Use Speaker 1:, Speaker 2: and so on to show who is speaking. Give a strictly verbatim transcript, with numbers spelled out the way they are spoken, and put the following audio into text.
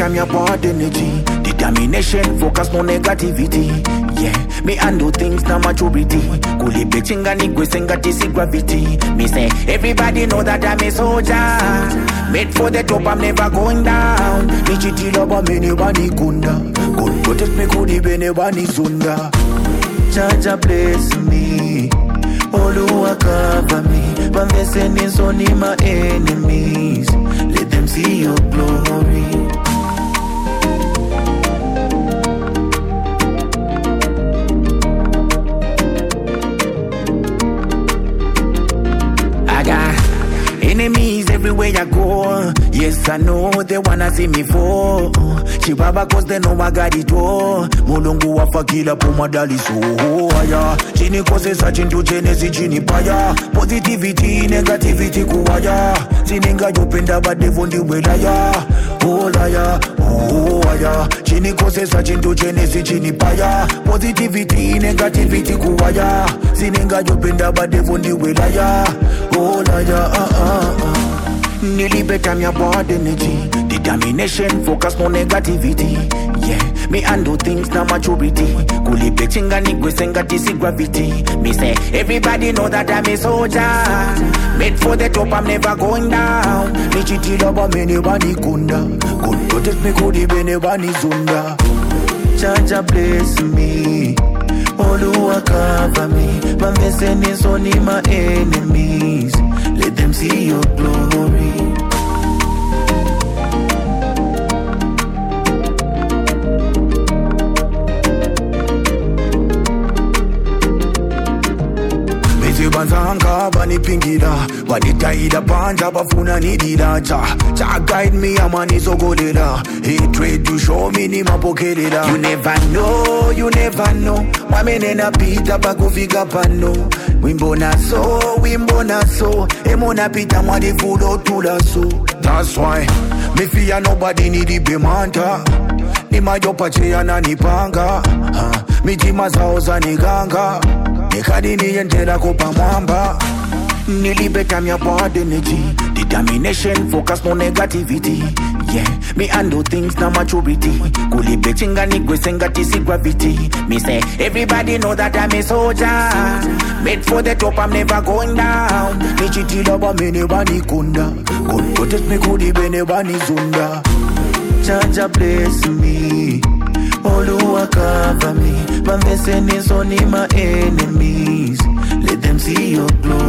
Speaker 1: time your bad energy. Determination, focus, no negativity. Yeah, me handle things na maturity. Kuli bechinga ni gwesenga tisi gravity. Me say, everybody know that I'm a soldier. Made for the top, I'm never going down. Me chiti loba me never ni kunda. God protect me kudi be never ni zunda. Jaja bless me. Oluwa cover me. But they sending so ni my enemies. Let them see your glory. Enemies everywhere I go. Yes, I know they wanna see me fall. Chibaba cause they know I got it all. Mulungu wafakila pomadali so aya. Chini kose searching to Genesis chini paya. Positivity, negativity kuwaya. Sininga yopenda badevundi welaya. Oh liar, oh aya. Chini kose searching to Genesis chini paya. Positivity, negativity kuwaya. Sininga yopenda badevundi welaya. Oh liar, uh uh uh. Nearly better me about energy. Determination, focus, no negativity. Yeah, me handle things na maturity. Kuli bechinga ni gwesenga tisi gravity. Me say, everybody know that I'm a soldier. Made for the top, I'm never going down. Me chiti loba me never ni kunda. God protect me kudi be never ni zunda. Jaja bless me. Oluwa cover me. But they sending so ni my enemies. Let them see your glory. Banzanga bani pingira bani taida panja bafuna nidira cha cha guide me amani zogolera hatred to show me ni mapokelera. You never know, you never know mwamene na pita bakufika pano wimbo na so wimbo na so emona pita mwadi fudo tula so. That's why me fear nobody need the manta ni majopa cheya na nipanga mitima zao za niganga. Ekadini yentela kopa mwamba. Nearly better me about energy. Determination, focus, no negativity. Yeah, me handle things na maturity. Kuli bechinga ni gwesenga tisi gravity. Me say, everybody know that I'm a soldier. Made for the top, I'm never going down. Me chiti loba me never ni kunda. God protect me kudi be never ni zunda. Jaja bless me. Oluwa cover me. But they sending so ni my enemies. Let them see your glory.